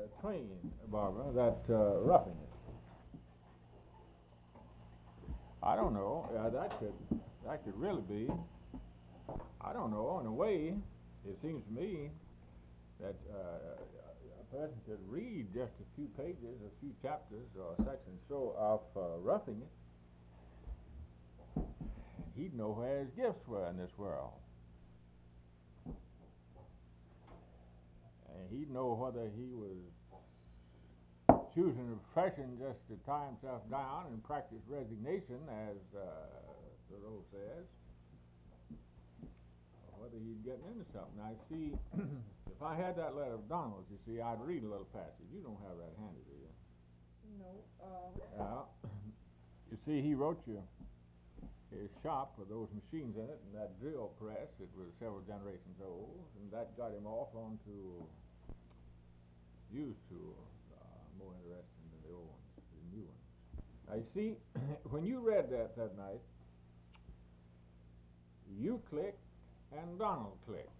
Twain, Barbara, that Roughing It. I don't know. That could really be. I don't know. In a way, it seems to me that a person could read just a few pages, a few chapters, or sections so of Roughing It. He'd know where his gifts were in this world. And he'd know whether he was choosing a profession just to tie himself down and practice resignation, as Thoreau says, or whether he'd getting into something. I see, if I had that letter of Donald's, you see, I'd read a little passage. You don't have that handy, do you? No. You see, he wrote you his shop with those machines in it and that drill press. It was several generations old, and that got him off onto used tools, more interesting than the old ones, the new ones. Now, you see, when you read that night, you clicked and Donald clicked.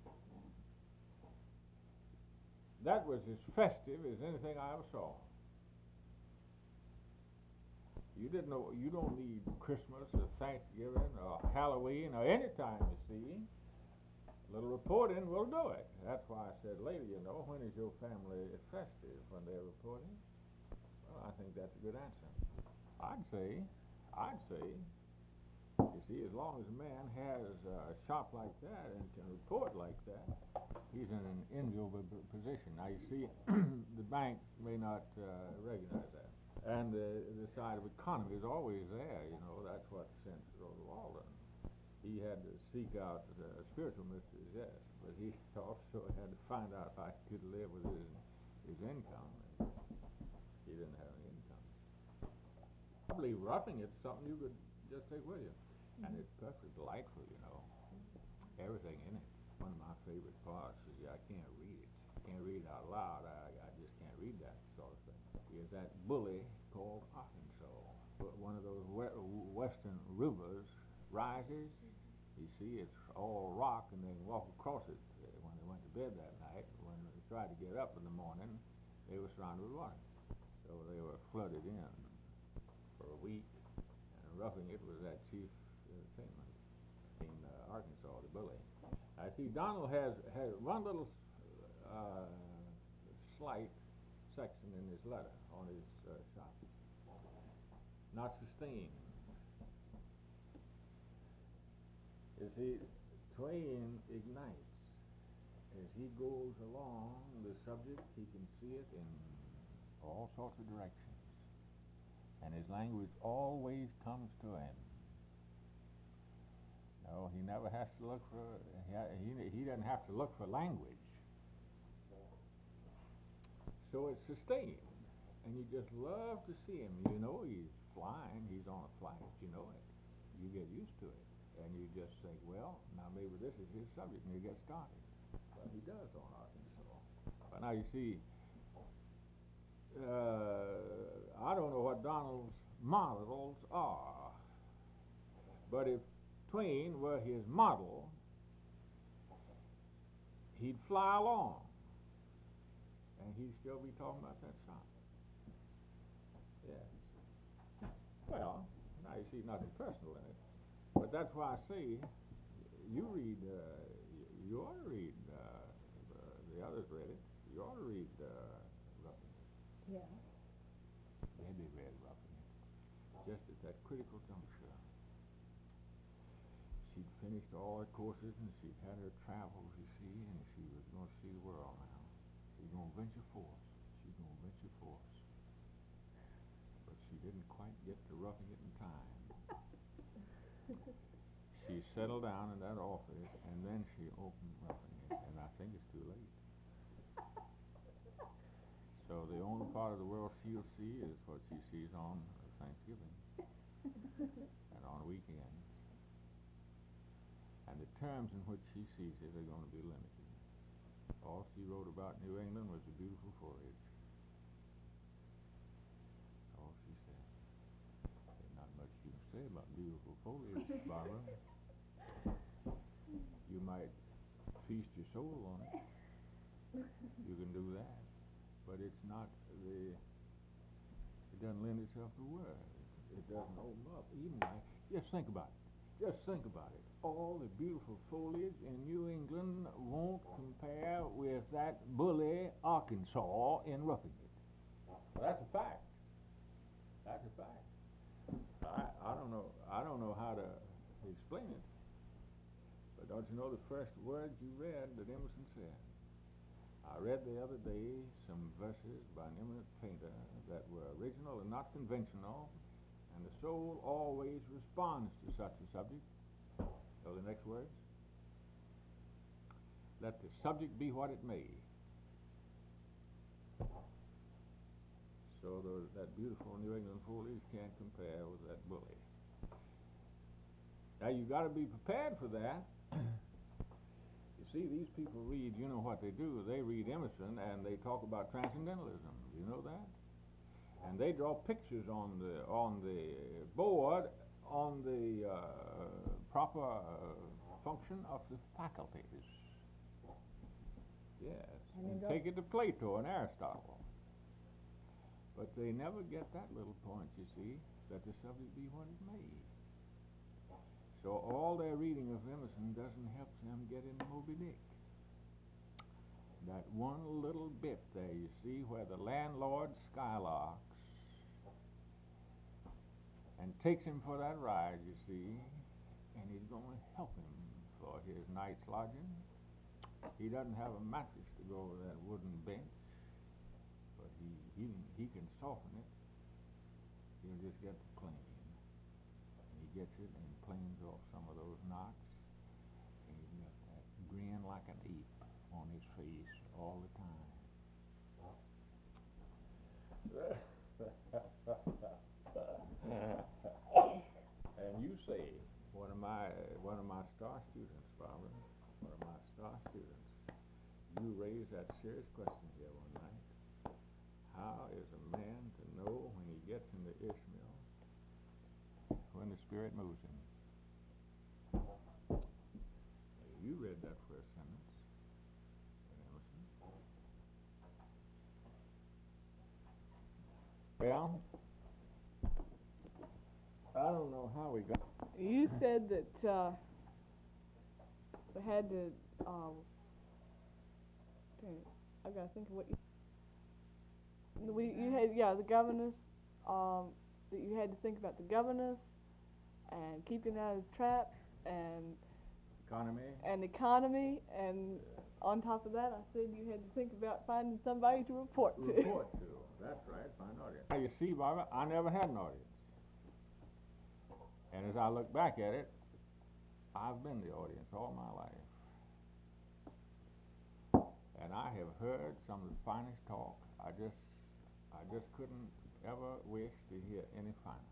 That was as festive as anything I ever saw. You didn't know. You don't need Christmas or Thanksgiving or Halloween or any time, you see. A little reporting will do it. That's why I said later, when is your family festive? When they're reporting? Well, I think that's a good answer. I'd say, you see, as long as a man has a shop like that and can report like that, he's in an enviable position. Now, you see, the bank may not recognize that. And the side of economy is always there, That's what sent Rhoda Walden. He had to seek out spiritual mysteries, yes, but he also had to find out how he could live with his income. And he didn't have any income. I believe Roughing It's something you could just take with you. And it's perfectly delightful, Everything in it. One of my favorite parts is I can't read it. I can't read it out loud. I just can't read that sort of thing. Is that bully called Arkansas. But one of those western rivers rises. You see, it's all rock, and they walk across it. When they went to bed that night, when they tried to get up in the morning, they were surrounded with water. So they were flooded in for a week, and Roughing It was that chief entertainment in Arkansas, the bully. I see Donald has one little slight section in his letter on his shop. Not sustained. You see, Twain ignites. As he goes along the subject, he can see it in all sorts of directions. And his language always comes to him. No, he never has to look for, he doesn't have to look for language. So it's sustained. And you just love to see him. He's flying, he's on a flight, you know it. You get used to it. And you just think, well, now maybe this is his subject, and you get started. Well, he does on Arkansas. But now you see, I don't know what Donald's models are. But if Twain were his model, he'd fly along. And he'd still be talking about that shop. Yeah. Well, now you see nothing personal in it. But that's why I say, you ought to read, the others read it, you ought to read Roughing It. Yeah. They read Roughing It. Just at that critical juncture. She'd finished all her courses, and she'd had her travels, you see, and she was going to see the world now. She's going to venture forth. But she didn't quite get to Roughing It in time. She settled down in that office, and then she opened Roughing It, and I think it's too late. So the only part of the world she'll see is what she sees on Thanksgiving and on weekends. And the terms in which she sees it are going to be limited. All she wrote about New England was the beautiful foliage. All she said. There's not much you can say about beautiful foliage, Barbara. You might feast your soul on it. You can do that. but it's not the. It doesn't lend itself to words. It doesn't open up. Even like, just think about it. Just think about it. All the beautiful foliage in New England won't compare with that bully Arkansas in Roughing It. Well, that's a fact. That's a fact. I don't know. I don't know how to explain it. But don't you know the first words you read that Emerson said? I read the other day some verses by an eminent painter that were original and not conventional, and the soul always responds to such a subject. So the next words? Let the subject be what it may. So that beautiful New England foliage can't compare with that bully. Now you've got to be prepared for that. You see, these people read, you know what they do, they read Emerson and they talk about transcendentalism. You know that? And they draw pictures on the board on the proper function of the faculties. Yes, and take it to Plato and Aristotle. But they never get that little point, you see, that the subject be what it may. So all their reading of Emerson doesn't help them get into Moby Dick. That one little bit there, you see, where the landlord skylarks and takes him for that ride, you see, and he's going to help him for his night's lodging. He doesn't have a mattress to go over that wooden bench, but he can soften it. He'll just get the plane. And he gets it and planes off some of those knocks, and he's got that grin like an ape on his face all the time. And you say, one of my star students, Barbara, one of my star students, you raised that serious question here one night. How is a man to know when he gets into Ishmael when the Spirit moves him? You read that first sentence in Emerson. Well, I don't know how we got. You said that we had to. I gotta think of what you. You had the governess. That you had to think about the governess and keeping out of trap and economy, and on top of that, I said you had to think about finding somebody to report to. That's right, find an audience. Now you see, Barbara, I never had an audience. And as I look back at it, I've been the audience all my life. And I have heard some of the finest talk. I just couldn't ever wish to hear any finer.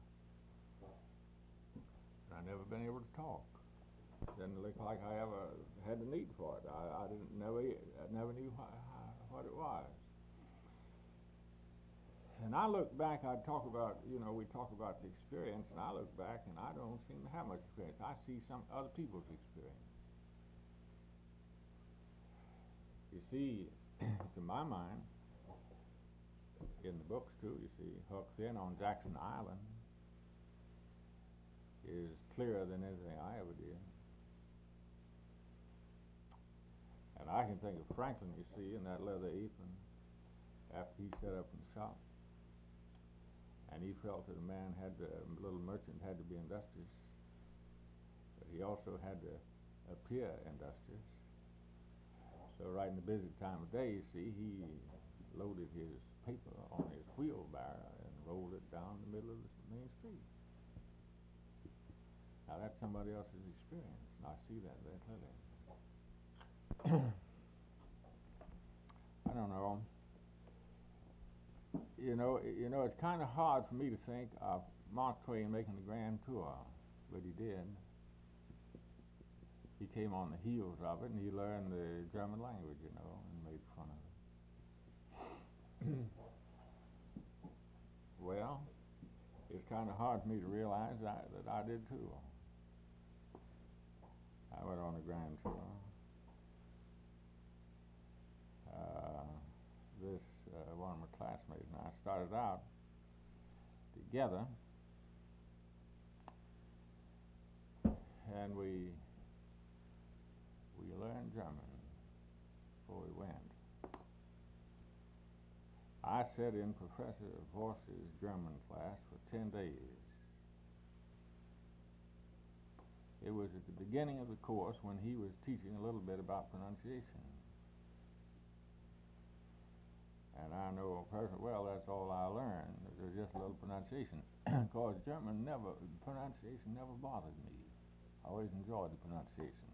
And I've never been able to talk. Didn't look like I ever had the need for it. I never knew what it was. And I look back, we talk about the experience, and I look back and I don't seem to have much experience. I see some other people's experience. You see, to my mind, in the books too, you see, Huck Finn on Jackson Island is clearer than anything I ever did. And I can think of Franklin, you see, in that leather apron after he set up in the shop. And he felt that a little merchant had to be industrious, but he also had to appear industrious. So right in the busy time of day, you see, he loaded his paper on his wheelbarrow and rolled it down the middle of the main street. Now that's somebody else's experience, and I see that very clearly. I don't know. You know, it's kind of hard for me to think of Mark Twain making the grand tour, but he did. He came on the heels of it, and he learned the German language, and made fun of it. Well, it's kind of hard for me to realize that I did too. I went on a grand tour. One one of my classmates, and I started out together, and we learned German before we went. I sat in Professor Voss's German class for 10 days. It was at the beginning of the course when he was teaching a little bit about pronunciation. And I know perfectly well that's all I learned. There's just a little pronunciation. Because pronunciation never bothered me. I always enjoyed the pronunciation.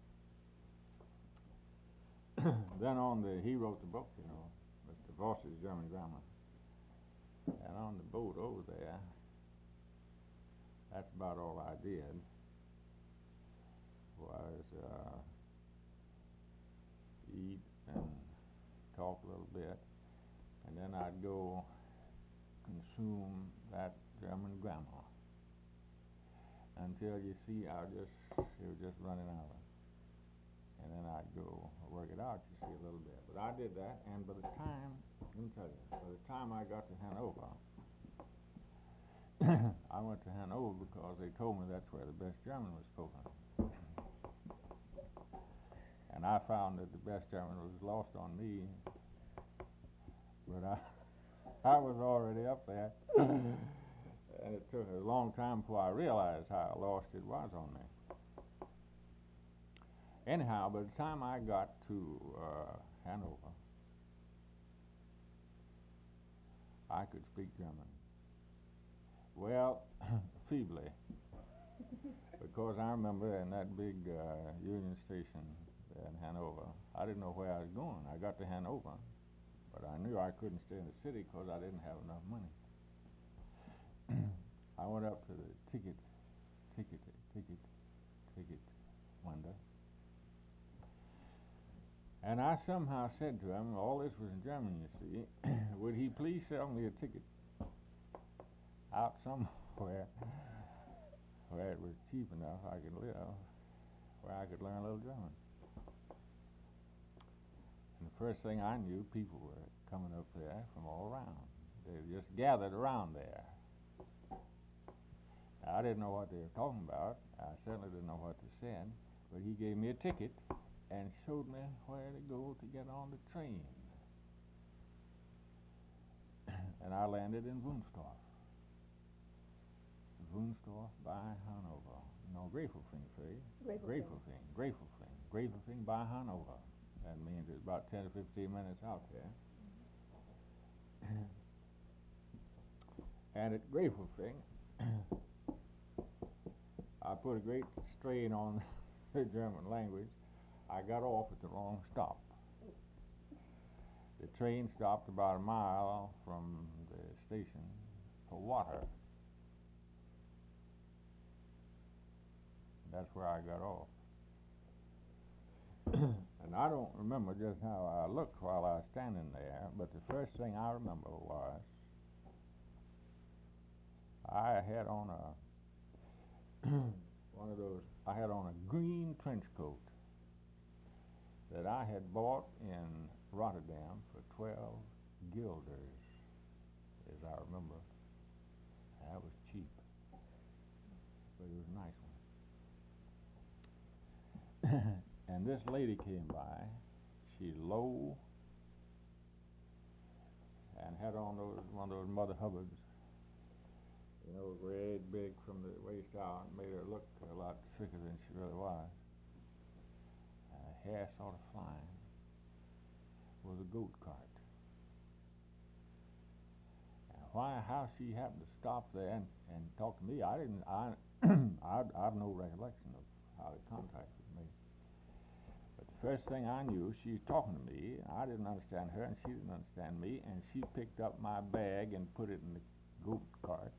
Then he wrote the book, Mr. Voss's German Grammar. And on the boat over there, that's about all I did, was eat and talk a little bit, and then I'd go consume that German grammar until it was just running out. And then I'd go work it out, a little bit. But I did that, and by the time I got to Hanover, I went to Hanover because they told me that's where the best German was spoken. And I found that the best German was lost on me, but I was already up there. And it took a long time before I realized how lost it was on me. Anyhow, by the time I got to Hanover, I could speak German. Well, feebly, because I remember in that big Union Station in Hanover, I didn't know where I was going. I got to Hanover, but I knew I couldn't stay in the city because I didn't have enough money. I went up to the ticket window, and I somehow said to him, all this was in German, you see, would he please sell me a ticket out somewhere where it was cheap enough I could live, where I could learn a little German. And the first thing I knew, people were coming up there from all around. They just gathered around there. I didn't know what they were talking about. I certainly didn't know what they said, but he gave me a ticket and showed me where to go to get on the train. And I landed in Wunstorf by Hanover. No, Gräfelfing, Gräfelfing by Hanover. That means it's about 10 or 15 minutes out there. And at Gräfelfing, I put a great strain on the German language. I got off at the wrong stop. The train stopped about a mile from the station for water. That's where I got off. And I don't remember just how I looked while I was standing there, but the first thing I remember was I had on a green trench coat that I had bought in Rotterdam for 12 guilders, as I remember. That was cheap, but it was a nice one. And this lady came by. She's low and had on one of those Mother Hubbards, red, big from the waist out, and made her look a lot thicker than she really was. Hair sort of flying, with a goat cart. And how she happened to stop there and talk to me, I've no recollection of how the contact was made. But the first thing I knew, she was talking to me. I didn't understand her, and she didn't understand me. And she picked up my bag and put it in the goat cart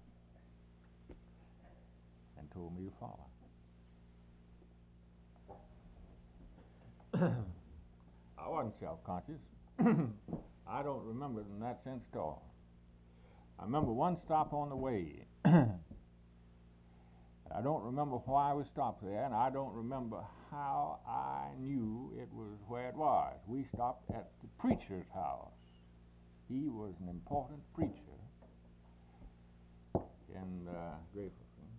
and told me to follow. I wasn't self-conscious. I don't remember it in that sense at all. I remember one stop on the way. I don't remember why we stopped there, and I don't remember how I knew it was where it was. We stopped at the preacher's house. he was an important preacher in Grateful.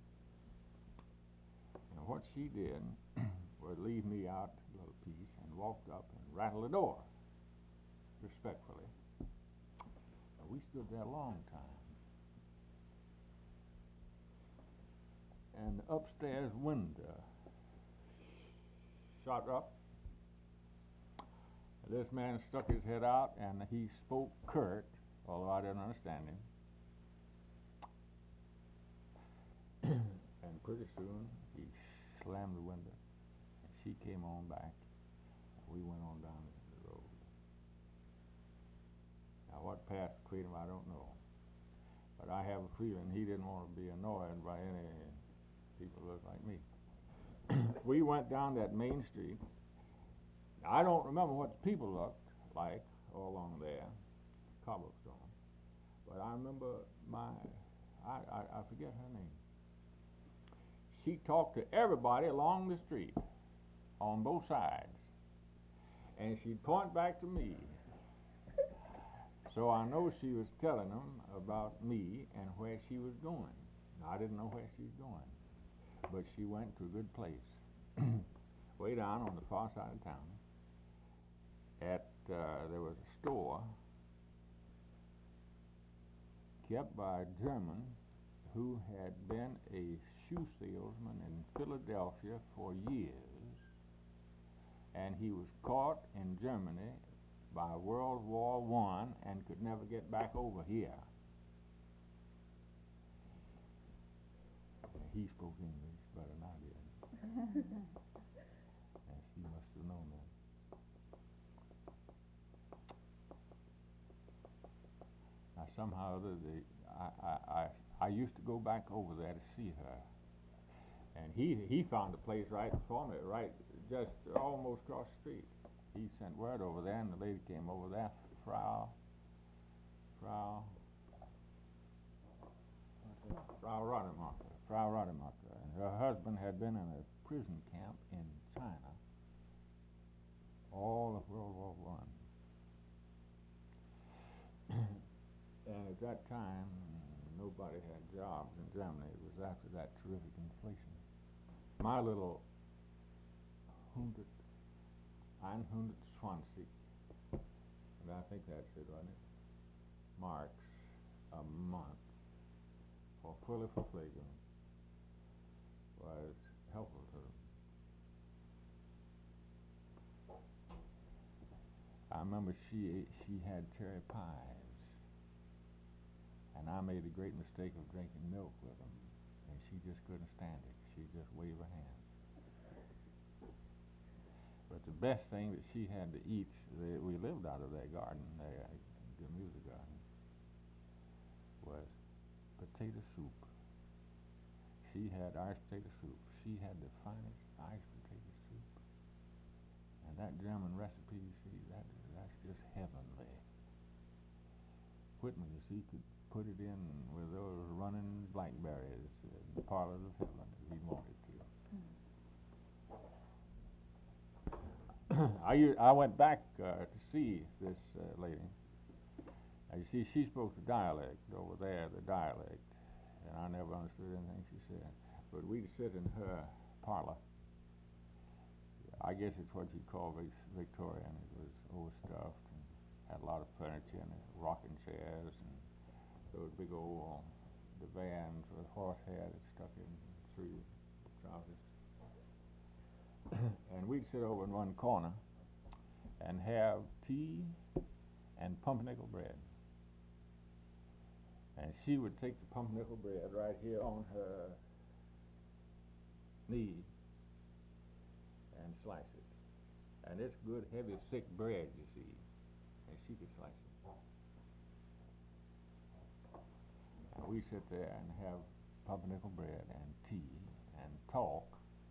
And what she did was leave me out a little piece and walked up and rattled the door respectfully. And we stood there a long time. And the upstairs window shot up. This man stuck his head out and he spoke curt, although I didn't understand him. And pretty soon he slammed the window and she came on back and we went on down the road. Now what passed between them I don't know. But I have a feeling he didn't want to be annoyed by any people who look like me. We went down that main street. I don't remember what the people looked like all along there, cobblestone. But I remember I forget her name. She talked to everybody along the street, on both sides. And she'd point back to me. So I know she was telling them about me and where she was going. I didn't know where she was going. But she went to a good place, way down on the far side of town. There was a store kept by a German who had been a shoe salesman in Philadelphia for years, and he was caught in Germany by World War I and could never get back over here. He spoke English better than I did. And she must have known that. Now somehow or other, I used to go back over there to see her, and he found a place right for me, right just almost across the street. He sent word over there, and the lady came over there, Frau Rademacher, and her husband had been in a prison camp in China all of World War I. And at that time, nobody had jobs in Germany. It was after that terrific inflation. My little 120, and I think that's it, wasn't it? Marks a month for fully verpflegung was helpful to them. I remember she had cherry pies. And I made a great mistake of drinking milk with them, and she just couldn't stand it. She'd just wave her hand. But the best thing that she had to eat, we lived out of their garden, their music garden, was potato soup. She had iced potato soup. She had the finest iced potato soup. And that German recipe, see, that's just heavenly. Whitman, you see, could put it in with those running blackberries in the parlors of heaven if he wanted to. I went back to see this lady. You see, she spoke the dialect over there, the dialect, and I never understood anything she said. But we'd sit in her parlor. I guess it's what you'd call Victorian. It was overstuffed and had a lot of furniture in it, rocking chairs and those big old divans with horsehair that stuck in through the trousers. And we'd sit over in one corner and have tea and pumpernickel bread. And she would take the pumpernickel bread right here on her knee and slice it. And it's good, heavy, thick bread, you see. And she could slice it. And we sit there and have pumpernickel bread and tea and talk.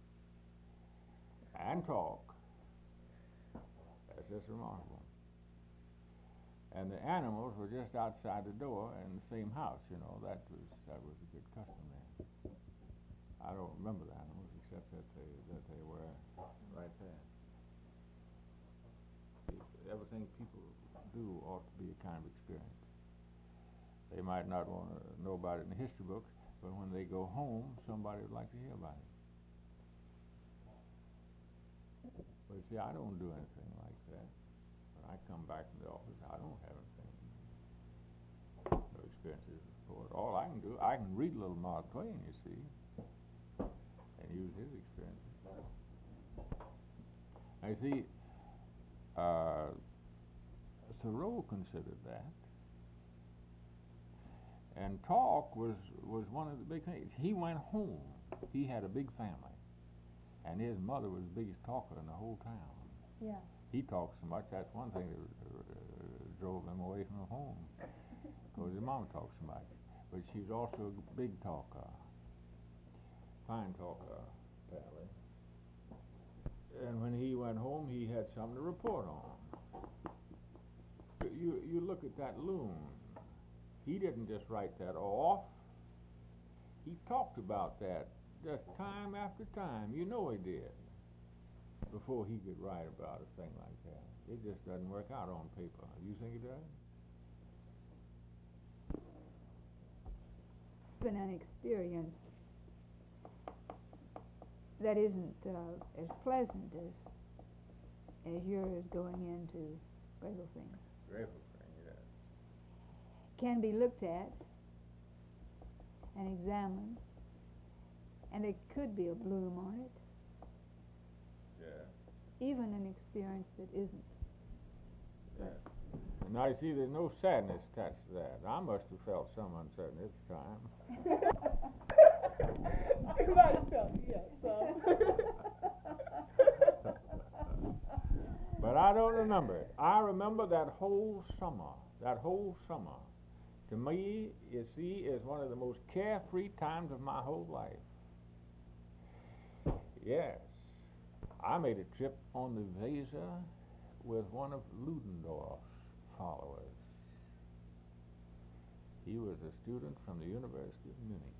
That's just remarkable. And the animals were just outside the door in the same house, you know. That was a good custom there. I don't remember the animals except that they were right there. Everything people too ought to be a kind of experience. They might not want to know about it in the history books, but when they go home, somebody would like to hear about it. But see, I don't do anything like that. When I come back from the office, I don't have anything, no experiences to report. All I can do, I can read a little Mark Twain, you see, and use his experiences. I see, Thoreau considered that. And talk was one of the big things. He went home. He had a big family. And his mother was the biggest talker in the whole town. Yeah. He talked so much, that's one thing that drove him away from home. Because his mama talked so much. But she was also a big talker. Fine talker, apparently. And when he went home, he had something to report on. You look at that loon. He didn't just write that off. He talked about that just time after time. You know he did. Before he could write about a thing like that. It just doesn't work out on paper. You think it does? Been an experience that isn't as pleasant as yours going into Greyhound. Greyhound, yes. Can be looked at and examined, and there could be a bloom on it. Yeah. Even an experience that isn't. Yeah. And I see there's no sadness attached to that. I must have felt some uncertainty at the time. You might have felt, yes, But I don't remember it. I remember that whole summer. That whole summer, to me, you see, is one of the most carefree times of my whole life. Yes. I made a trip on the Weser with one of Ludendorff's followers. He was a student from the University of Munich.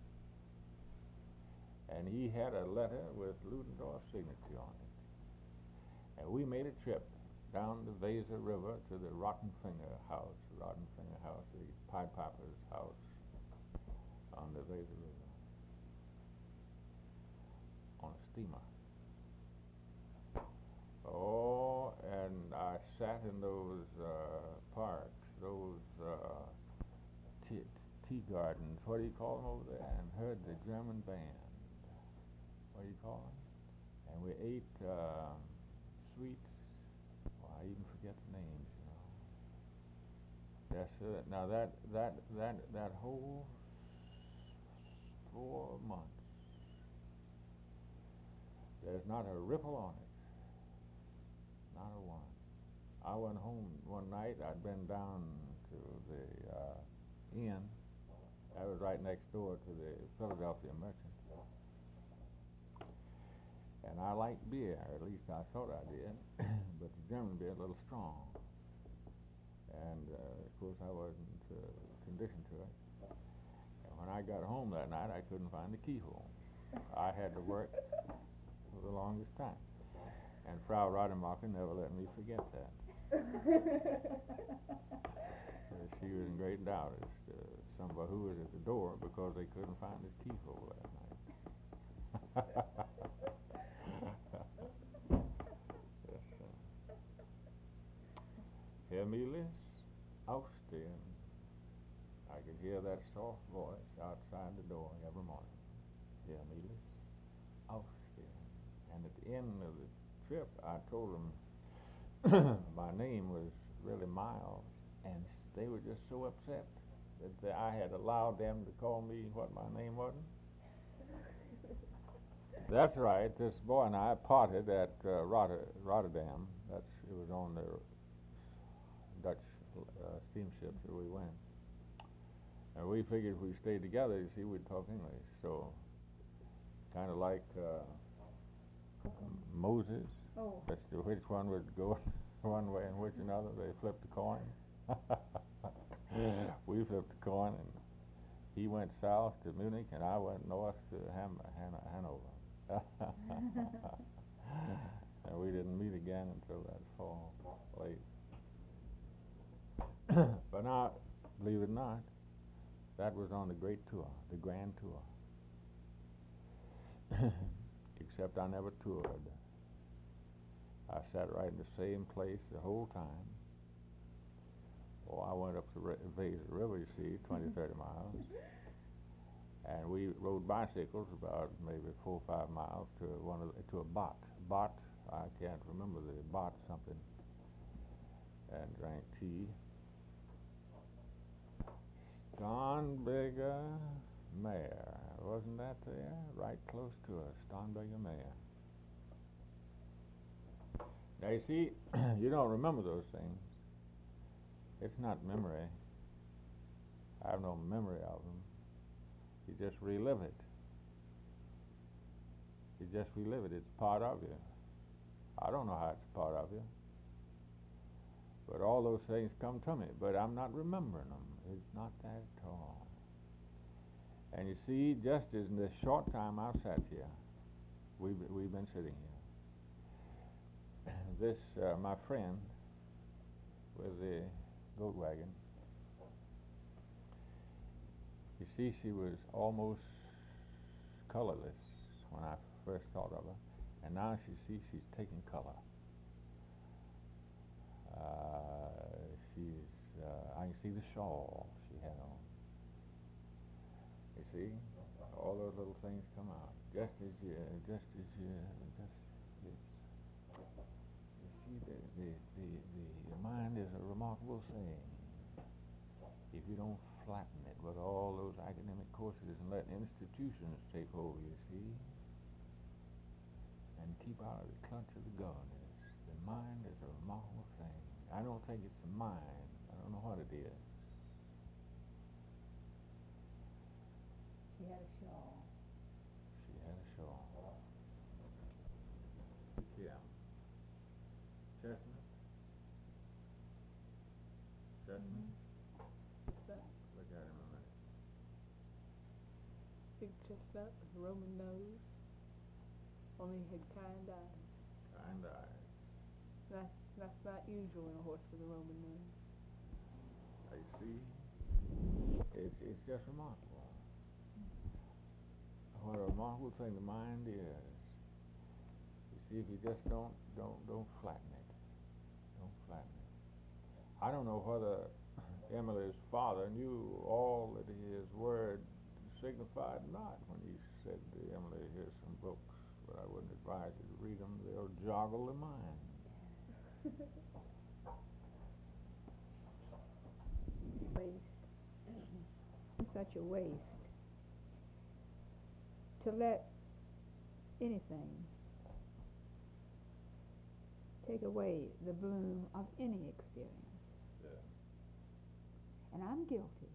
And he had a letter with Ludendorff's signature on it. And we made a trip down the Weser River to the Rottenfinger House, the Pied Piper's house on the Weser River, on a steamer. Oh, and I sat in those parks, those tea gardens, what do you call them over there, and heard the German band. What do you call them? And we ate sweets. Well, I even forget the names, you know. That's it. Now that whole 4 months, there's not a ripple on it. Not a one. I went home one night. I'd been down to the inn. That was right next door to the Philadelphia Merchant. And I liked beer, at least I thought I did, but the German beer a little strong. And of course I wasn't conditioned to it. And when I got home that night, I couldn't find the keyhole. I had to work for the longest time. And Frau Rademacher never let me forget that. She was in great doubt as to somebody who was at the door because they couldn't find his keyhole that night. Yes, Herr Mielis, aufstehen. I could hear that soft voice outside the door every morning. Herr Mielis, aufstehen. And at the end of the trip, I told them my name was really Miles, and they were just so upset that I had allowed them to call me what my name wasn't. That's right. This boy and I parted at Rotterdam. It was on the Dutch steamships that we went. And we figured if we stayed together, you see, we'd talk English. So, kind of like Moses. Oh. As to which one would go one way and which another, they flipped a coin. We flipped a coin, and he went south to Munich, and I went north to Hanover. And we didn't meet again until that fall, late. But now, believe it or not, that was on the great tour, the grand tour. Except I never toured. I sat right in the same place the whole time. Oh, I went up the Vegas River, you see, 20, 30 miles. And we rode bicycles about maybe 4 or 5 miles to a bot. I can't remember the bot something. And drank tea. Starnberger Mare, wasn't that there? Right close to us, Starnberger Mare. Now you see, you don't remember those things. It's not memory. I have no memory of them. You just relive it. You just relive it. It's part of you. I don't know how it's part of you. But all those things come to me. But I'm not remembering them. It's not that at all. And you see, just in this short time I've sat here, we've been sitting here. This, my friend with the goat wagon, you see, she was almost colorless when I first thought of her, and now she's taking color. I can see the shawl she had on. You see, all those little things come out. You see, the mind is a remarkable thing. If you don't flatten it with all those academic courses and let institutions take hold, you see, and keep out of the clutch of the governors. The mind is a remarkable thing. I don't think it's the mind. I don't know what it is. She had a shawl. She had a shawl. Kim. Chestnut? Chestnut? Look at him a minute. Big chestnut with a Roman nose. Only he had kind eyes. Kind eyes. That's not usual in a horse with a Roman nose. I see. It's just remarkable. What a remarkable thing the mind is. You see, if you just don't flatten it. Don't flatten it. I don't know whether Emily's father knew all that his word signified or not when he said to Emily, here's some books, but I wouldn't advise you to read them. They'll joggle the mind. Waste. Such a waste. To let anything take away the bloom of any experience. Yeah. And I'm guilty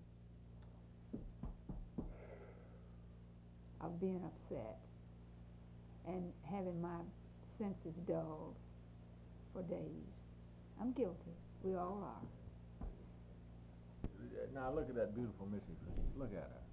of being upset and having my senses dulled for days. I'm guilty. We all are. Now look at that beautiful Missy Freeze. Look at her.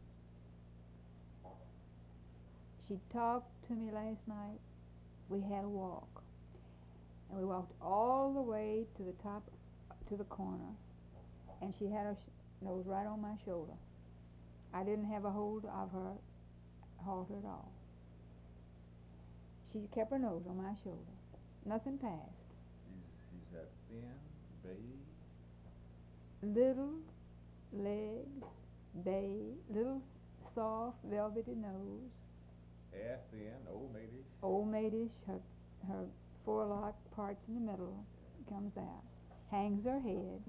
She talked to me last night. We had a walk. And we walked all the way to the top, to the corner. And she had her nose right on my shoulder. I didn't have a hold of her halter at all. She kept her nose on my shoulder. Nothing passed. She's that thin, bay. Little legs, bay, little soft, velvety nose. Hair thin, old maidish. Old maidish, her forelock parts in the middle comes out. Hangs her head.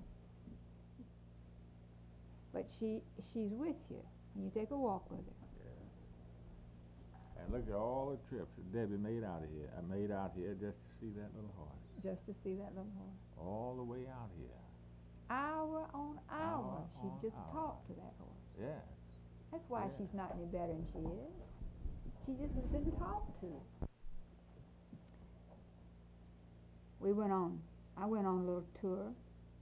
But she's with you when you take a walk with her. And look at all the trips that Debbie made out of here. I made out here just to see that little horse. Just to see that little horse. All the way out here. Hour on hour. She on just hour. talked to that horse. Yes. That's why Yeah. she's not any better than she is. She just has been talked to. I went on a little tour.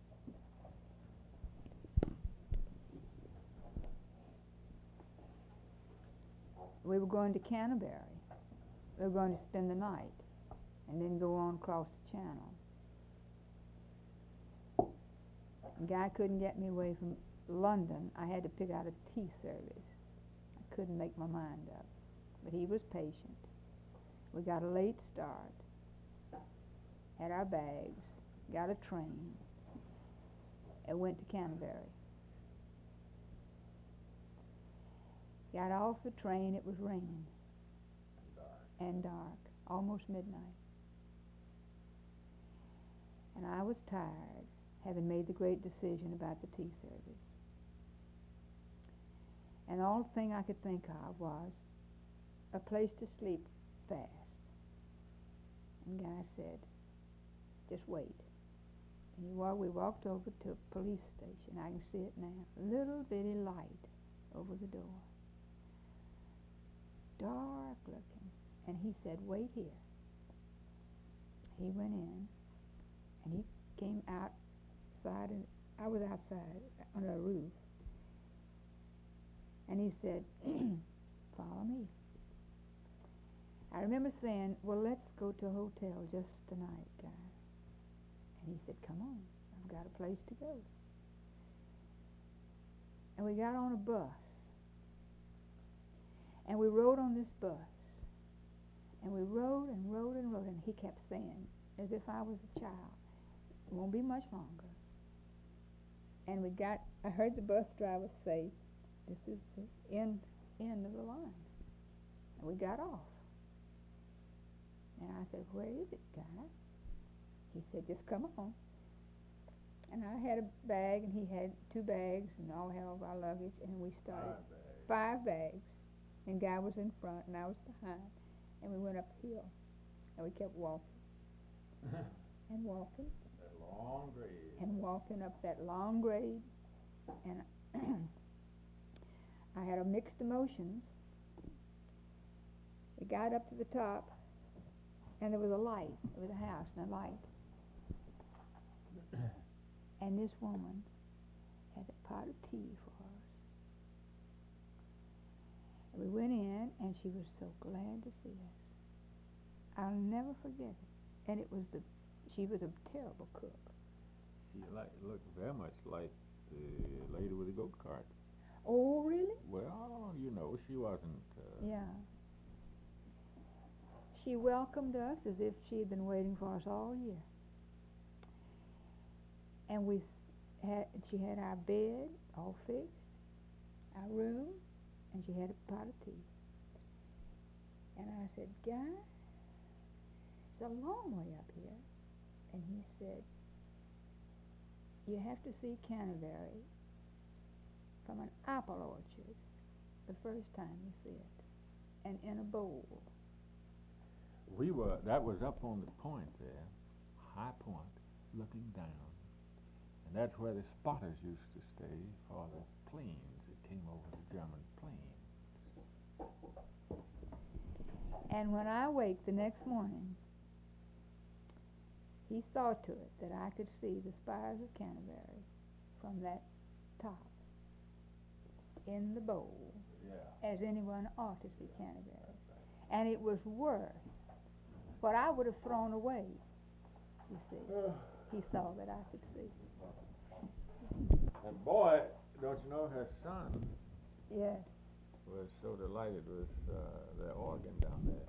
We were going to Canterbury. We were going to spend the night and then go on across the channel. Guy couldn't get me away from London. I had to pick out a tea service. I couldn't make my mind up, but he was patient. We got a late start, had our bags, got a train, and went to Canterbury. Got off the train, it was raining and dark, almost midnight. And I was tired, having made the great decision about the tea service. And all the thing I could think of was a place to sleep fast. And Guy said, just wait. And we walked over to a police station. I can see it now. A little bitty light over the door. Dark looking. And he said, wait here. He went in, and he came outside, and I was outside on a roof. And he said, follow me. I remember saying, well, let's go to a hotel just tonight, Guy. And he said, come on, I've got a place to go. And we got on a bus. And we rode on this bus. And we rode and rode and rode, and he kept saying, as if I was a child, it won't be much longer. And I heard the bus driver say, this is the end of the line. And we got off. And I said, where is it, Guy? He said, just come on. And I had a bag, and he had 2 bags, and all had all of our luggage, and we started 5 bags. And Guy was in front, and I was behind. And we went uphill, and we kept walking, and walking. That long grade. And walking up that long grade, and I had a mixed emotions. We got up to the top, and there was a light. There was a house and a light. And this woman had a pot of tea for us. And we went in, and she was so glad to see us. I'll never forget it. And she was a terrible cook. She looked very much like the lady with the goat cart. Oh, really? Well, she wasn't... Yeah. She welcomed us as if she had been waiting for us all year. And she had our bed all fixed, our room, and she had a pot of tea. And I said, Guy, it's a long way up here. And he said, you have to see Canterbury from an apple orchard the first time you see it, and in a bowl. That was up on the point there, high point, looking down. And that's where the spotters used to stay for the planes that came over, the German planes. And when I waked the next morning, he saw to it that I could see the spires of Canterbury from that top in the bowl, as anyone ought to see Canterbury. And it was worth what I would have thrown away, you see. He saw that I could see. And boy, don't you know, her son Yes. was so delighted with the organ down there.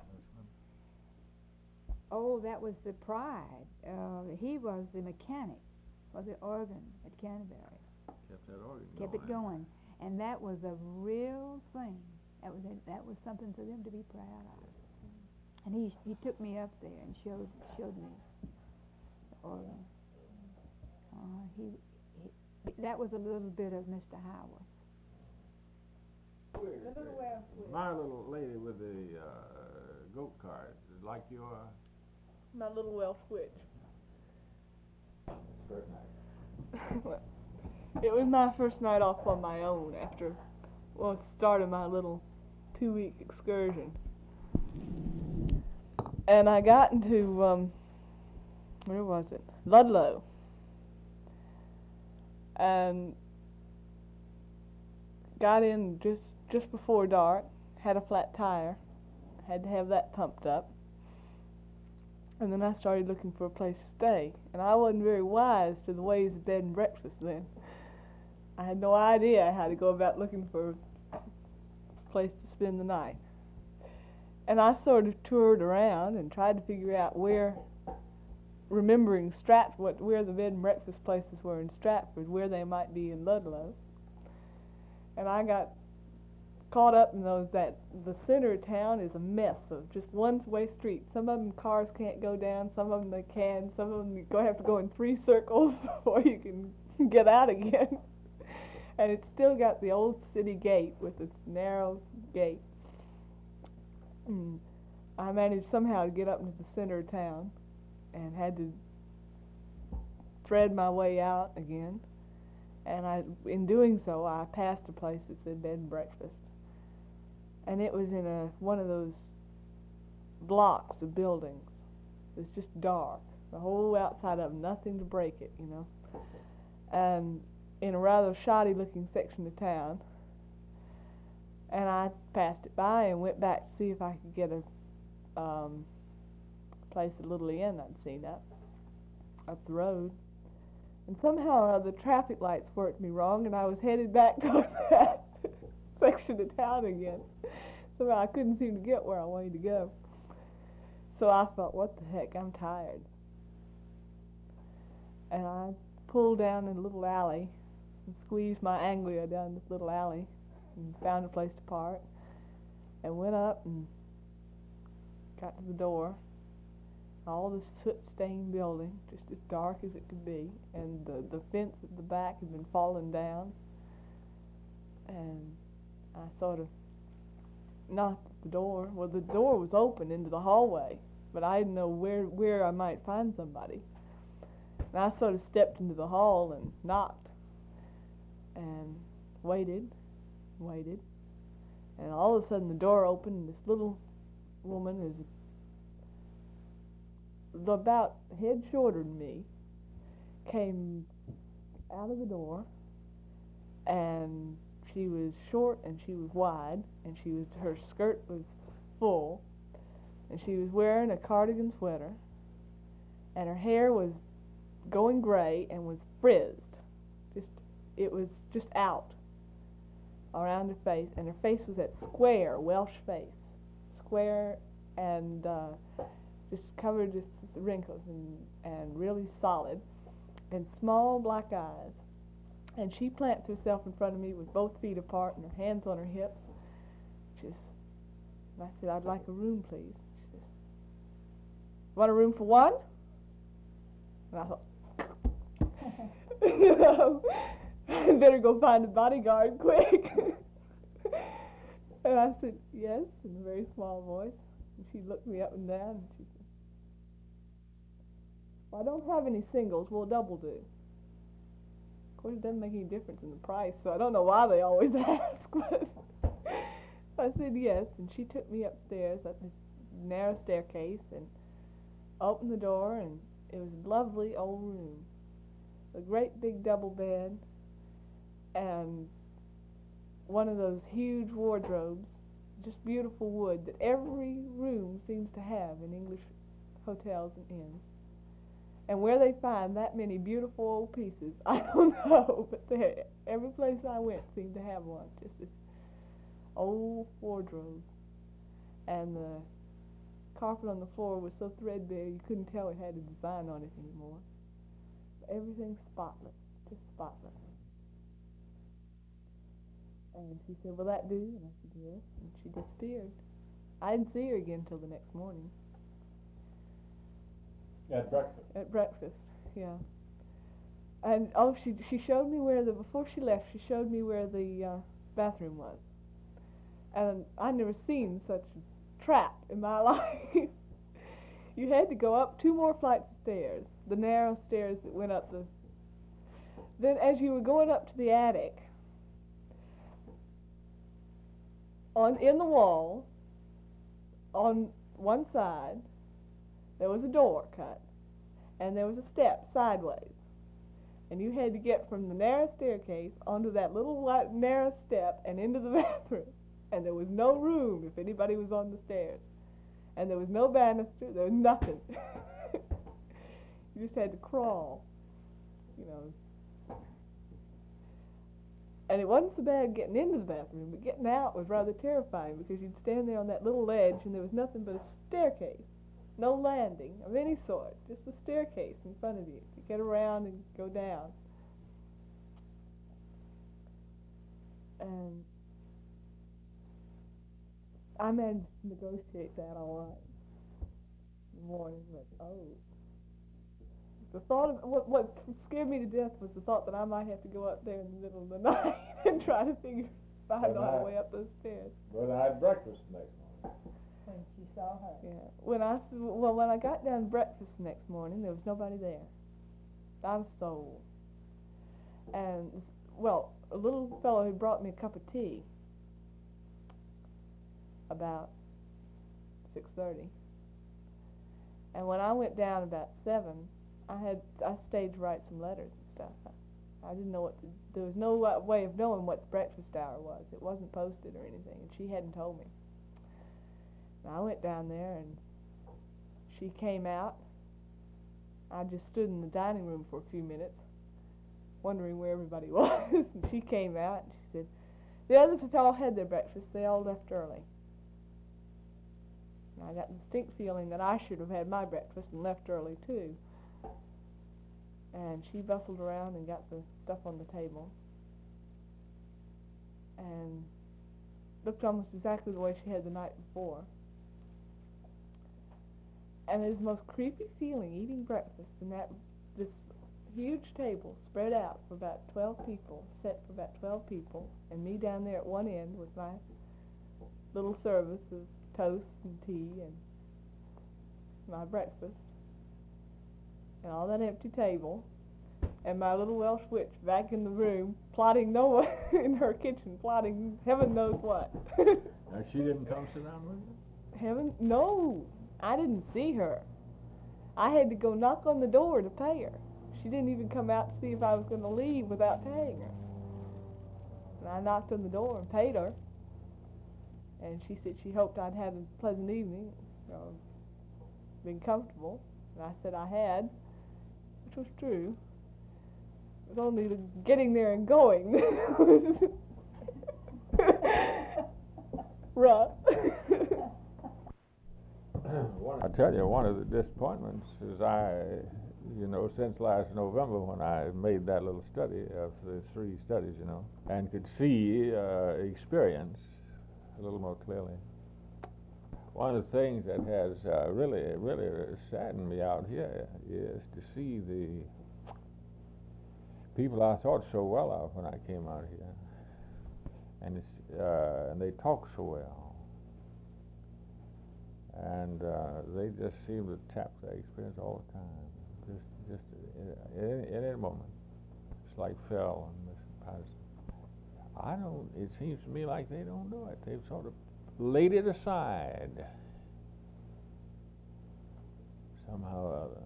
Oh, that was the pride. He was the mechanic for the organ at Canterbury. Kept that organ going. Kept it going. And that was a real thing. That was something for them to be proud of. And he took me up there and showed me the organ. That was a little bit of Mr. Howard. My little lady with the goat cart, like your... My little Welsh witch. First night. It was my first night off on my own after, started my little 2-week excursion. And I got into, where was it? Ludlow. And got in just before dark, had a flat tire, had to have that pumped up. And then I started looking for a place to stay. And I wasn't very wise to the ways of bed and breakfast then. I had no idea how to go about looking for a place to spend the night. And I sort of toured around and tried to figure out where, remembering where the bed and breakfast places were in Stratford, where they might be in Ludlow. And I got caught up in that the center of town is a mess of just one-way streets. Some of them cars can't go down, some of them they can, some of them you have to go in 3 circles before you can get out again. And it's still got the old city gate with its narrow gate. I managed somehow to get up into the center of town and had to thread my way out again. And in doing so, I passed a place that said bed and breakfast. And it was in one of those blocks of buildings. It was just dark. The whole outside of them, nothing to break it, And in a rather shoddy-looking section of town. And I passed it by and went back to see if I could get a place at Little Inn I'd seen up the road. And somehow the traffic lights worked me wrong, and I was headed back towards that section of town again. Somehow I couldn't seem to get where I wanted to go. So I thought, what the heck, I'm tired. And I pulled down in a little alley and squeezed my Anglia down this little alley and found a place to park and went up and got to the door. All this soot-stained building, just as dark as it could be, and the fence at the back had been falling down. And I sort of knocked at the door. Well, the door was open into the hallway, but I didn't know where I might find somebody. And I sort of stepped into the hall and knocked and waited, and all of a sudden the door opened and this little woman is about head shorter than me came out of the door, and she was short and she was wide, and her skirt was full, and she was wearing a cardigan sweater, and her hair was going gray and was frizzed. It was just out around her face, and her face was that square Welsh face, square and just covered with wrinkles and really solid, and small black eyes. And she plants herself in front of me with both feet apart and her hands on her hips. And I said, I'd like a room, please. She says, want a room for one? And I thought, I better go find a bodyguard quick. And I said, yes, in a very small voice. And she looked me up and down, and she said, well, I don't have any singles. Will a double do? Of course, it doesn't make any difference in the price, so I don't know why they always ask. But I said yes, and she took me upstairs up this narrow staircase and opened the door, and it was a lovely old room. A great big double bed, and one of those huge wardrobes, just beautiful wood that every room seems to have in English hotels and inns. And where they find that many beautiful old pieces, I don't know, but every place I went seemed to have one, just this old wardrobe. And the carpet on the floor was so threadbare you couldn't tell it had a design on it anymore. Everything spotless, just spotless. And she said, will that do? And I said, yes. And she disappeared. I didn't see her again until the next morning. At breakfast? At breakfast, yeah. And she showed me before she left, she showed me where the bathroom was. And I'd never seen such a trap in my life. You had to go up 2 more flights of stairs, the narrow stairs that went up the... Then as you were going up to the attic, in the wall, on one side, there was a door cut, and there was a step sideways. And you had to get from the narrow staircase onto that little narrow step and into the bathroom. And there was no room if anybody was on the stairs. And there was no banister, there was nothing. You just had to crawl, you know. And it wasn't so bad getting into the bathroom, but getting out was rather terrifying because you'd stand there on that little ledge and there was nothing but a staircase. No landing of any sort, just a staircase in front of you to get around and go down. And I managed to negotiate that all right in the morning, but the thought of what scared me to death was the thought that I might have to go up there in the middle of the night and try to find my way up those stairs. But I had breakfast the next morning. When she saw her. Yeah. When I got down to breakfast the next morning, there was nobody there. Not a soul. And a little fellow who brought me a cup of tea about 6:30. And when I went down about 7, I stayed to write some letters and stuff. I didn't know there was no way of knowing what the breakfast hour was. It wasn't posted or anything, and she hadn't told me. And I went down there, and she came out. I just stood in the dining room for a few minutes, wondering where everybody was. And she came out, and she said, "The others have all had their breakfast. They all left early." And I got the distinct feeling that I should have had my breakfast and left early, too. And she bustled around and got the stuff on the table and looked almost exactly the way she had the night before. And it was the most creepy feeling eating breakfast in this huge table spread out for about 12 people, set for about 12 people, and me down there at one end with my little service of toast and tea and my breakfast. And all that empty table, and my little Welsh witch back in the room, plotting in her kitchen, plotting heaven knows what. Now, she didn't come sit down with you? No, I didn't see her. I had to go knock on the door to pay her. She didn't even come out to see if I was going to leave without paying her. And I knocked on the door and paid her, and she said she hoped I'd had a pleasant evening, been comfortable. And I said I had, which was true. It was only the getting there and going rough. I tell you, one of the disappointments is since last November when I made that little study of the 3 studies, and could see experience a little more clearly. One of the things that has really saddened me out here is to see the people I thought so well of when I came out here, and they talk so well, and they just seem to tap their experience all the time, just in any moment. It's like Phil and Mr. Patterson. It seems to me like they don't do it. They've sort of laid it aside somehow or other.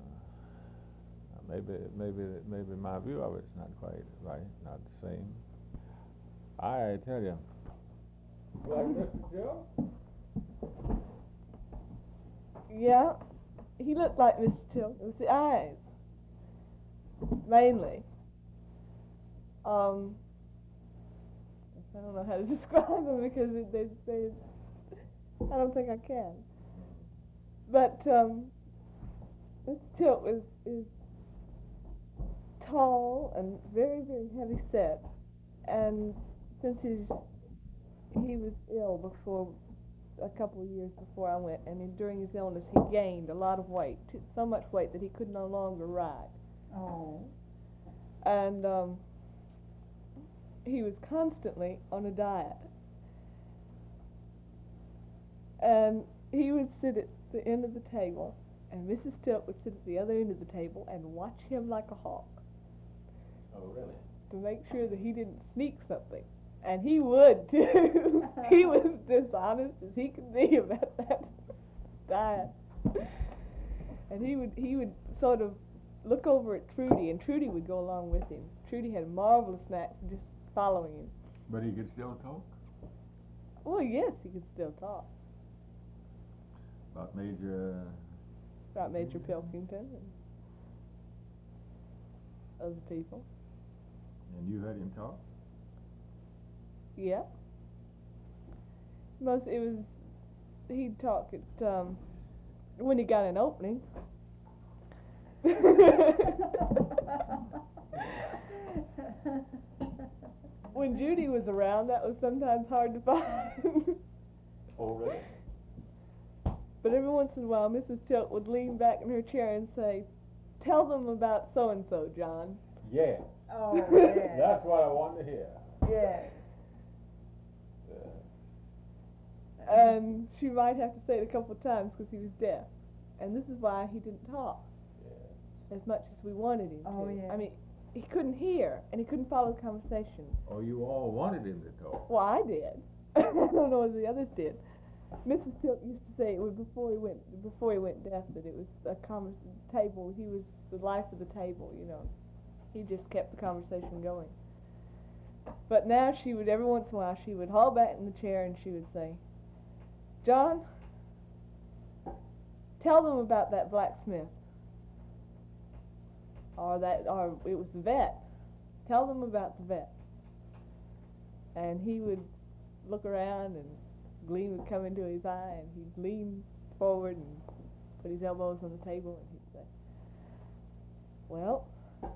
Maybe my view of it's not quite right, not the same. I tell you. Like Mr. Joe? Yeah, he looked like Mr. Tilk. It was the eyes, mainly. I don't know how to describe them because I don't think I can. But Mr. Tilk is tall and very, very heavy set, and since he was ill before a couple of years before I went, and during his illness he gained a lot of weight, so much weight that he could no longer ride. Oh. And he was constantly on a diet, and he would sit at the end of the table, and Mrs. Tilk would sit at the other end of the table and watch him like a hawk. Oh, really? To make sure that he didn't sneak something. And he would, too. He was dishonest as he could be about that diet. And he would sort of look over at Trudy, and Trudy would go along with him. Trudy had a marvelous knack for just following him. But he could still talk? Well, yes, he could still talk. About Major, about Major Pilkington and other people. and you heard him talk? Yeah. He'd talk at, when he got an opening. When Judy was around, that was sometimes hard to find. Oh, really? But every once in a while, Mrs. Tilt would lean back in her chair and say, "Tell them about so-and-so, John." Yeah. Oh, yeah. That's what I wanted to hear. Yeah. And she might have to say it a couple of times because he was deaf. And this is why he didn't talk as much as we wanted him Oh, to. yeah. I mean, he couldn't hear, and he couldn't follow the conversation. Oh, you all wanted him to talk. Well, I did. I don't know if the others did. Mrs. Tilt used to say it was before he went deaf that it was a table. He was the life of the table, you know. He just kept the conversation going. But now she would, every once in a while, she would haul back in the chair and she would say, "John, tell them about that blacksmith." Or it was the vet. "Tell them about the vet." And he would look around and gleam would come into his eye and he'd lean forward and put his elbows on the table and he'd say, "Well,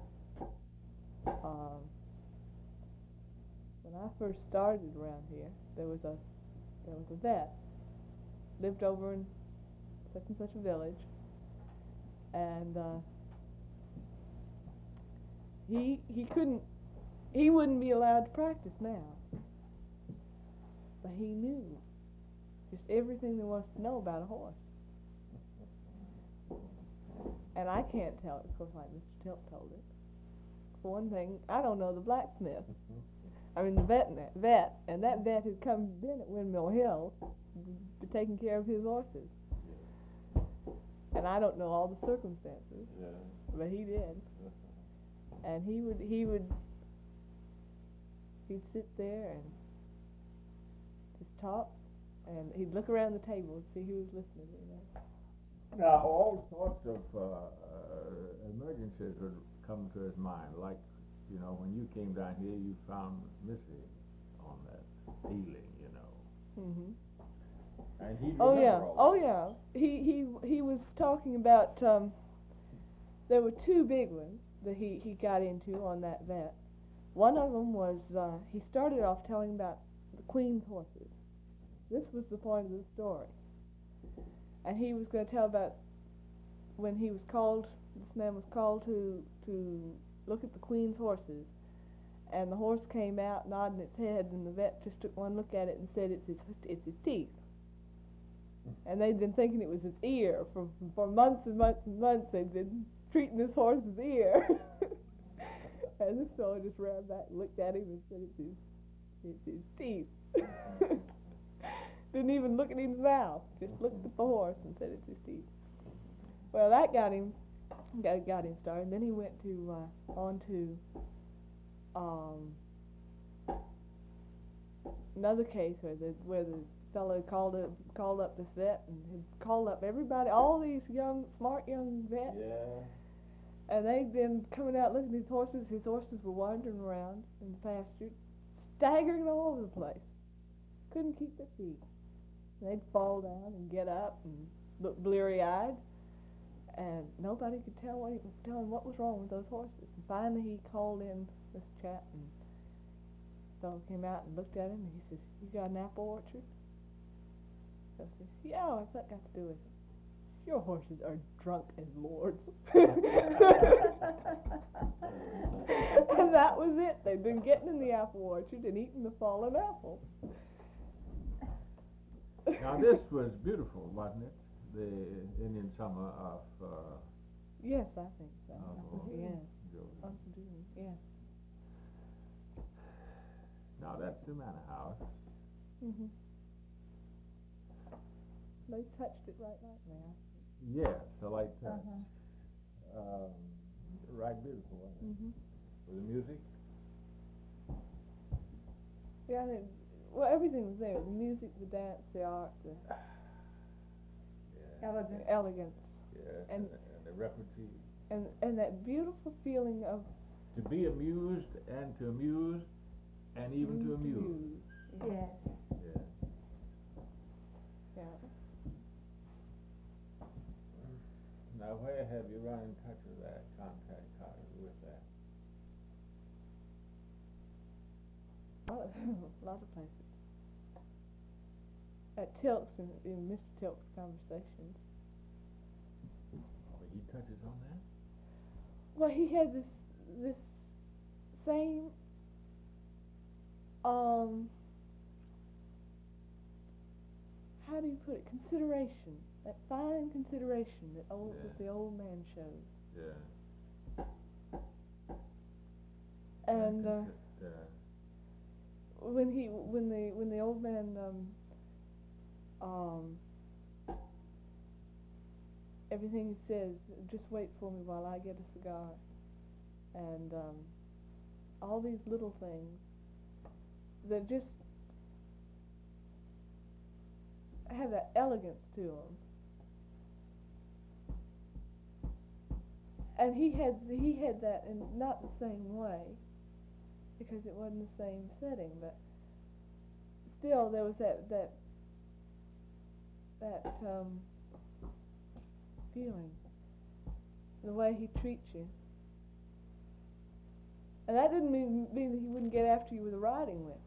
when I first started around here, there was a vet, lived over in such and such a village, and he wouldn't be allowed to practice now, but he knew just everything there was to know about a horse. And I can't tell it, of course, like Mr. Tilt told it. For one thing, I don't know the blacksmith. I mean the vet, and that vet had been at Windmill Hill, taking care of his horses. And I don't know all the circumstances, but he did. And he'd sit there and just talk, and he'd look around the table and see who was listening, you know. Now, all sorts of emergencies would come to his mind, like, you know, when you came down here, you found Missy on that ceiling, you know. Mhm. And he'd Oh remember yeah. all Oh that. yeah. He was talking about there were two big ones that he got into on that vet. One of them was he started off telling about the Queen's horses. This was the point of the story. And he was going to tell about when he was called. This man was called to look at the Queen's horses, and the horse came out nodding its head, and the vet just took one look at it and said, "It's his teeth." And they'd been thinking it was his ear for months and months and months. They'd been treating this horse's ear. And this fellow just ran back and looked at him and said, it's his teeth." Didn't even look at his mouth, just looked at the horse and said it's his teeth. Well, that got him started. And then he went to on to another case where the fellow called up this vet and had called up everybody, all these smart young vets. Yeah. And they'd been coming out looking at his horses. His horses were wandering around in the pasture, staggering all over the place. Couldn't keep their feet. They'd fall down and get up and look bleary-eyed, and nobody could tell him what was wrong with those horses. And finally, he called in this chap, and the fellow came out and looked at him, and he says, "You got an apple orchard?" So I says, "Yeah, what's that got to do with it?" "Your horses are drunk as lords." And that was it. They'd been getting in the apple orchard and eating the fallen apples. Now, this was beautiful, wasn't it? The Indian summer of Yes, I think so. Yes. Jody. Uncle Judy, yes. Now, that's the manor house. Mhm. They touched it right now. Yes, a light touch. Uh-huh. Right, beautiful, wasn't it? Mhm. With the music? Yeah, well, everything was there. The music, the dance, the art, Yeah. elegance, Yeah, and the repartee. and that beautiful feeling of To be amused and to amuse and even to amuse. Yes. Yeah. Yeah. Now, where have you run in touch with that, contact Carter with that? Lots of places. At Tilt's, in Mr. Tilt's conversations. Well, he touches on that? Well, he had this same how do you put it, consideration, that fine consideration that the old man shows. Yeah. And when the old man everything he says, just wait for me while I get a cigar, and all these little things that just have that elegance to them. And he had that in not the same way, because it wasn't the same setting, but still there was that feeling, the way he treats you. And that didn't mean that he wouldn't get after you with a riding whip.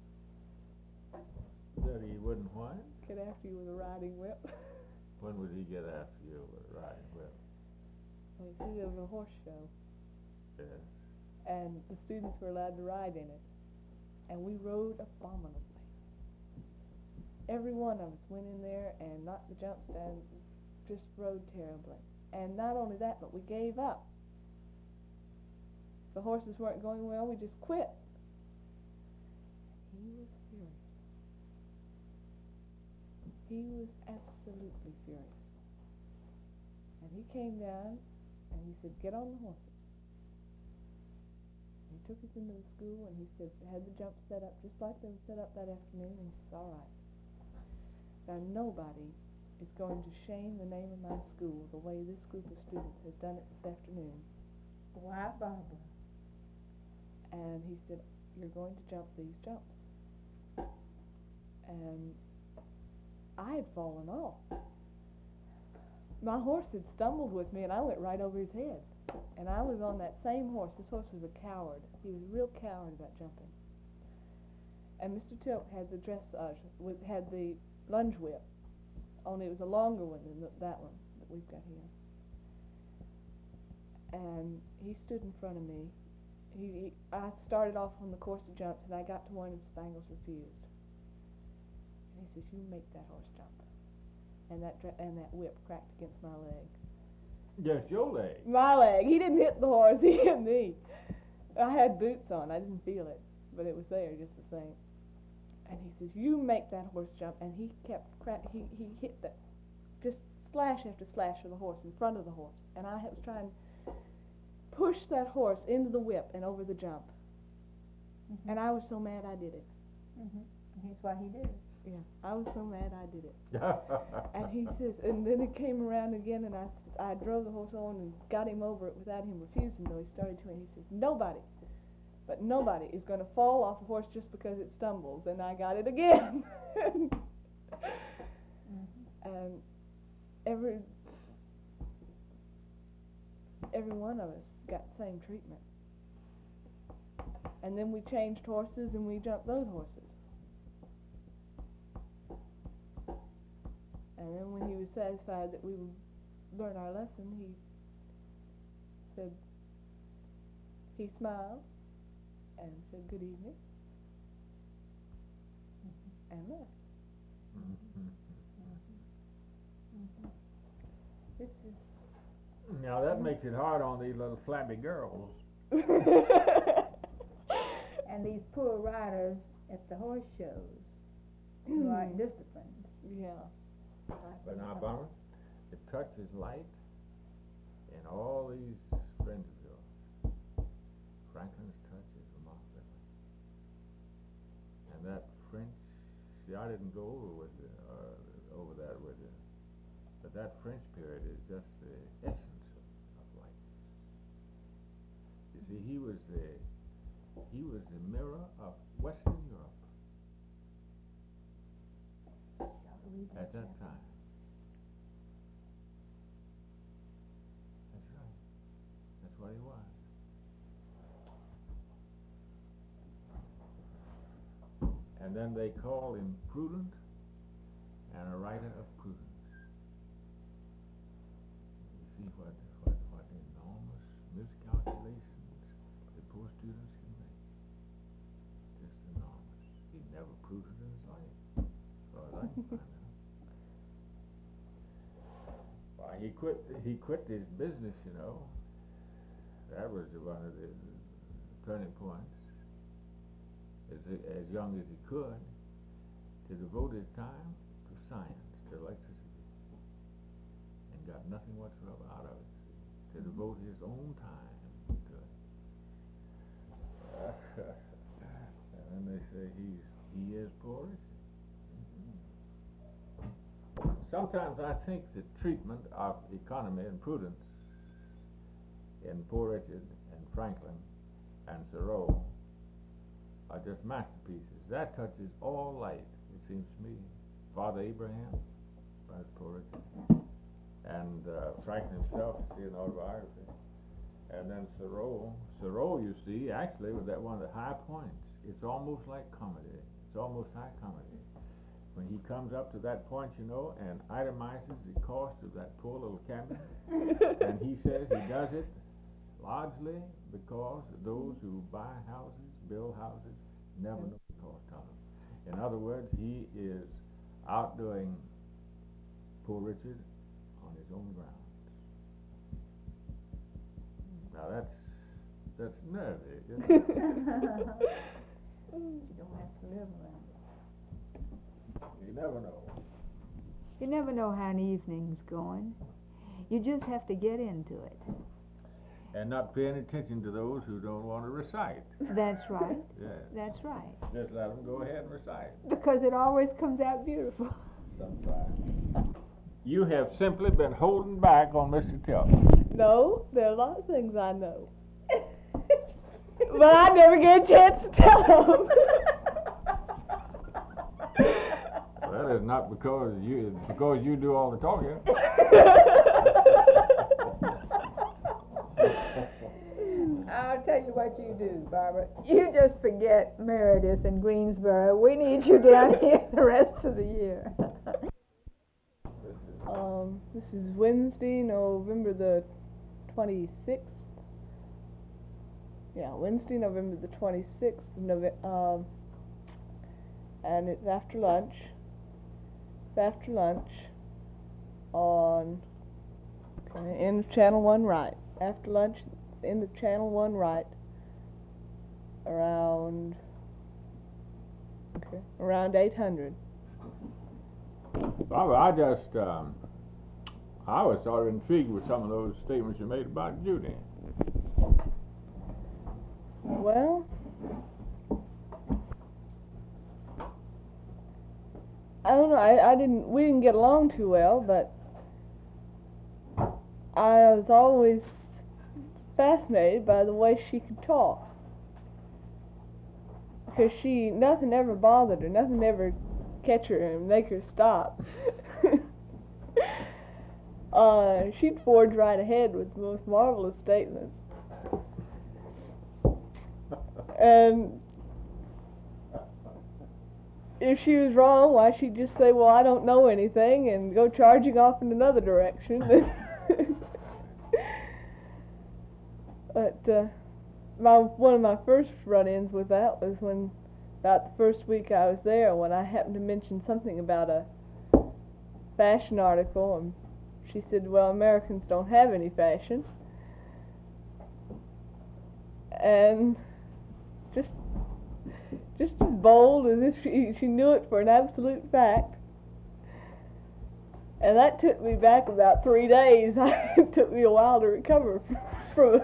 That he wouldn't what? Get after you with a riding whip. When would he get after you with a riding whip? Well, you see, there was a horse show, Yes. and the students were allowed to ride in it, and we rode abominably. Every one of us went in there and knocked the jumps down, just rode terribly. And not only that, but we gave up. The horses weren't going well, we just quit. He was furious. He was absolutely furious. And he came down and he said, get on the horses. And he took us into the school and he said, had the jumps set up just like they were set up that afternoon, and he said, all right. Now nobody is going to shame the name of my school the way this group of students has done it this afternoon. Why, Barbara? And he said, you're going to jump these jumps. And I had fallen off. My horse had stumbled with me and I went right over his head. And I was on that same horse. This horse was a coward. He was a real coward about jumping. And Mr. Tilt had the dressage, had the lunge whip, only it was a longer one than that one that we've got here. And he stood in front of me. I started off on the course of jumps, and I got to one, and Spangles refused. And he says, "You make that horse jump." And that whip cracked against my leg. Just your leg? My leg. He didn't hit the horse. He hit me. I had boots on. I didn't feel it, but it was there just the same. And he says, "You make that horse jump." And he kept he hit that, just slash after slash of the horse in front of the horse. And I was trying to push that horse into the whip and over the jump. Mm-hmm. And I was so mad I did it. Mm-hmm. That's why he did it. Yeah, I was so mad I did it. And he says, and then it came around again, and I drove the horse on and got him over it without him refusing, though he started to, and he says, nobody is going to fall off a horse just because it stumbles. And I got it again. Mm-hmm. And every one of us got the same treatment. And then we changed horses and we jumped those horses. And then when he was satisfied that we would learn our lesson, he said, he smiled and said good evening, Mm-hmm. and left. Mm-hmm. Mm-hmm. This is Now that makes it hard on these little flabby girls. and these poor riders at the horse shows who aren't disciplined. Yeah. But now, Bummer, the touch is light in all these friends of yours. Franklin's touch is remarkable. And that French, see, I didn't go over that with you. But that French period is just the essence of life. You see, he was the mirror of Western Europe at that time. That's right. That's what he was. And then they call him prudent and a writer of prudence. You see what enormous miscalculations the poor students can make. Just enormous. He never prudent in his life, as far as I can find out. Why, he quit his business, you know. That was one of the turning points. As young as he could, to devote his time to science, to electricity, and got nothing whatsoever out of it. To devote his own time to it. And then they say he is poor Richard. Sometimes I think the treatment of economy and prudence in Poor Richard and Franklin and Thoreau are just masterpieces. That touches all light, it seems to me. Father Abraham, that's Poor Richard, and Franklin himself, see an autobiography, and then Thoreau. Thoreau, you see, actually was at one of the high points. It's almost like comedy. It's almost high comedy. When he comes up to that point, you know, and itemizes the cost of that poor little cabin, and he says he does it largely because those who buy houses, build houses, never know the cost of them. In other words, he is outdoing Poor Richard on his own ground. Now that's nervy, isn't it? You don't have to live around it. You never know. You never know how an evening's going. You just have to get into it. And not pay any attention to those who don't want to recite. That's right. Yes. That's right. Just let them go ahead and recite. Because it always comes out beautiful. Sometimes. You have simply been holding back on Mr. Tilton. No, there are a lot of things I know. But I never get a chance to tell them. Well, it's not because you do all the talking. I'll tell you what you do, Barbara. You just forget Meredith and Greensboro. We need you down here the rest of the year. This is Wednesday, November the 26th. Yeah, Wednesday, November the 26th, and it's after lunch. It's after lunch on in Channel 1 right. After lunch in the Channel 1 right around 800. Barbara, I was sort of intrigued with some of those statements you made about Judy. Well, I don't know. We didn't get along too well, but I was always fascinated by the way she could talk. Because nothing ever bothered her, nothing ever catch her and make her stop. She'd forge right ahead with the most marvelous statements. And if she was wrong, why, she'd just say, well, I don't know anything, and go charging off in another direction. But one of my first run-ins with that was when, about the first week I was there, when I happened to mention something about a fashion article, and she said, well, Americans don't have any fashion. And just as bold as if she knew it for an absolute fact. And that took me back about 3 days. It took me a while to recover from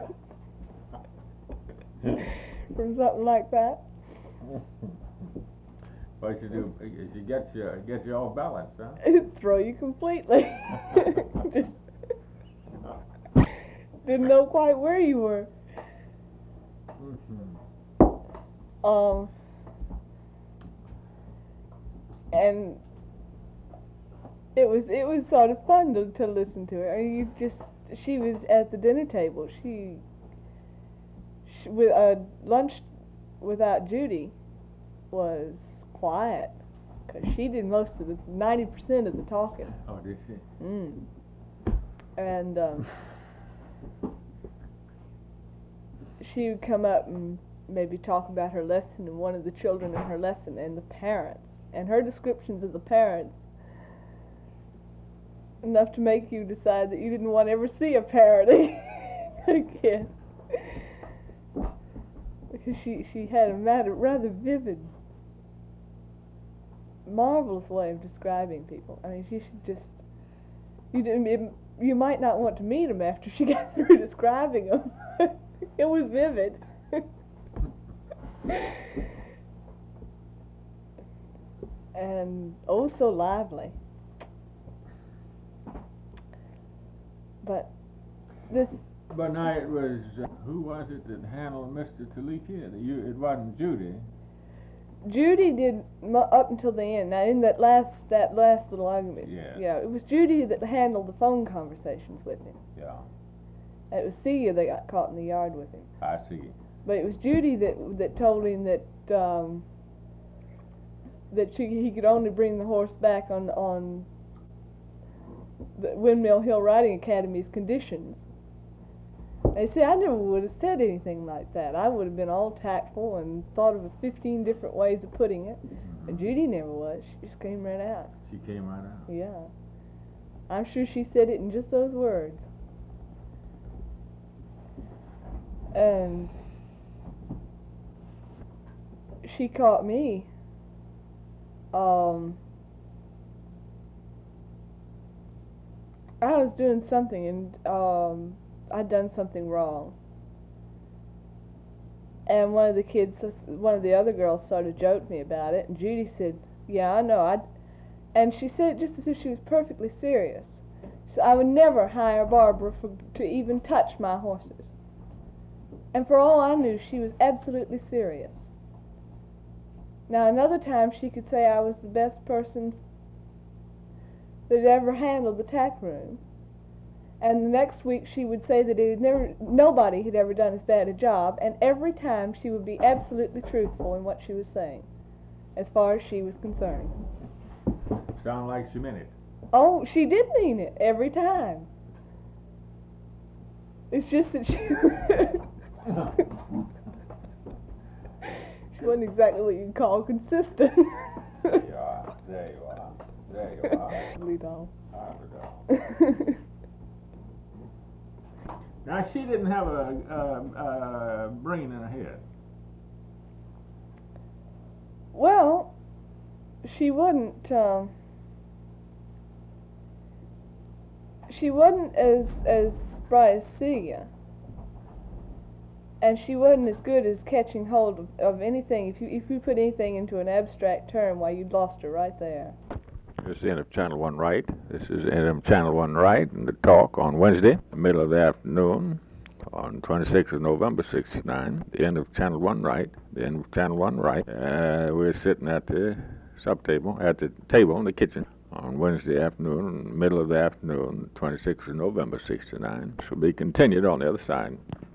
something like that. What you do, you get you off balance, huh? It'd throw you completely. Just didn't know quite where you were. And it was sort of fun to listen to her. I mean, she was at the dinner table. She with lunch without Judy was quiet, 'cause she did most of the 90% of the talking. Oh, did she? And she would come up and maybe talk about her lesson and one of the children in her lesson and the parents. And her descriptions of the parents, enough to make you decide that you didn't want to ever see a parent again. Because she had a rather vivid, marvelous way of describing people. I mean, she should just, you might not want to meet them after she got through describing them. It was vivid. And oh, so lively. But this. But now it was who was it that handled Mr. Taliki? It wasn't Judy. Judy did up until the end. Now in that last little argument, yeah, it was Judy that handled the phone conversations with him. Yeah. And it was Celia that got caught in the yard with him. I see. But it was Judy that told him that he could only bring the horse back on the Windmill Hill Riding Academy's conditions. They say I never would have said anything like that. I would have been all tactful and thought of 15 different ways of putting it. And Judy never was. She just came right out. She came right out. Yeah. I'm sure she said it in just those words. And she caught me. I was doing something and I'd done something wrong. And one of the other girls sort of joked me about it, and Judy said, "Yeah, I know." And she said it just as if she was perfectly serious. So I would never hire Barbara to even touch my horses. And for all I knew, she was absolutely serious. Now another time she could say I was the best person that had ever handled the tack room. And the next week she would say that nobody had ever done as bad a job, and every time she would be absolutely truthful in what she was saying, as far as she was concerned. Sound like she meant it. Oh, she did mean it, every time. It's just that she wasn't exactly what you'd call consistent. There you are. Lead on. Now she didn't have a brain in her head. Well, she wasn't. She wasn't as bright as Celia, and she wasn't as good as catching hold of anything. If you put anything into an abstract term, why, you'd lost her right there. This is the end of Channel 1 Right. This is the end of Channel 1 Right, and the talk on Wednesday, the middle of the afternoon, on 26th of November, 69. The end of Channel 1 Right. The end of Channel 1 Right. We're sitting at the sub-table, at the table in the kitchen, on Wednesday afternoon, middle of the afternoon, 26th of November, 69. Shall be continued on the other side.